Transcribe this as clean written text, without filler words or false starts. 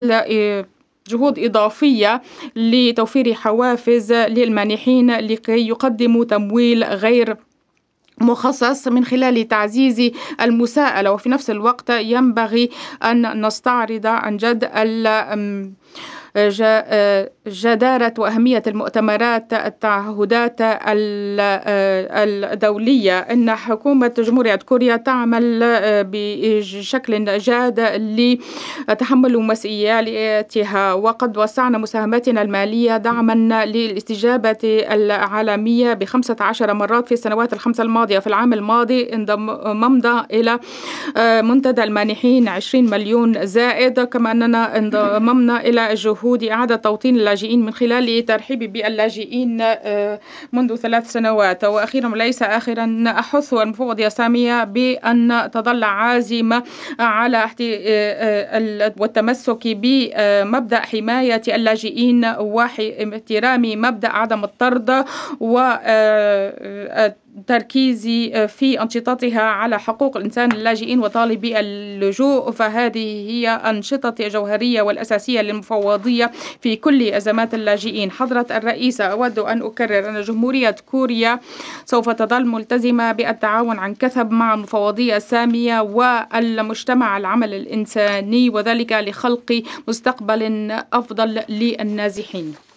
جهود إضافية لتوفير حوافز للمانحين لكي يقدموا تمويل غير مخصص من خلال تعزيز المساءلة، وفي نفس الوقت ينبغي أن نستعرض عن جد جدارة وأهمية المؤتمرات التعهدات الدولية. إن حكومة جمهورية كوريا تعمل بشكل جاد لتحمل مسؤولياتها، وقد وسعنا مساهماتنا المالية دعما للاستجابة العالمية ب15 مرات في السنوات ال5 الماضية. في العام الماضي انضممنا إلى منتدى المانحين 20 مليون زائد، كما أننا انضممنا إلى جهود إعادة توطين اللاجئين من خلال الترحيب باللاجئين منذ 3 سنوات. وأخيرا وليس آخرا، أحث المفوضية سامية بأن تظل عازمة على والتمسك بمبدأ حماية اللاجئين واحترام مبدأ عدم الطرد، والتركيز في أنشطتها على حقوق الإنسان اللاجئين وطالبي اللجوء. فهذه هي أنشطة جوهرية والأساسية للمفوضية في كل أزمات اللاجئين. حضرة الرئيسة، أود أن أكرر أن جمهورية كوريا سوف تظل ملتزمة بالتعاون عن كثب مع المفوضية السامية والمجتمع العمل الإنساني، وذلك لخلق مستقبل أفضل للنازحين.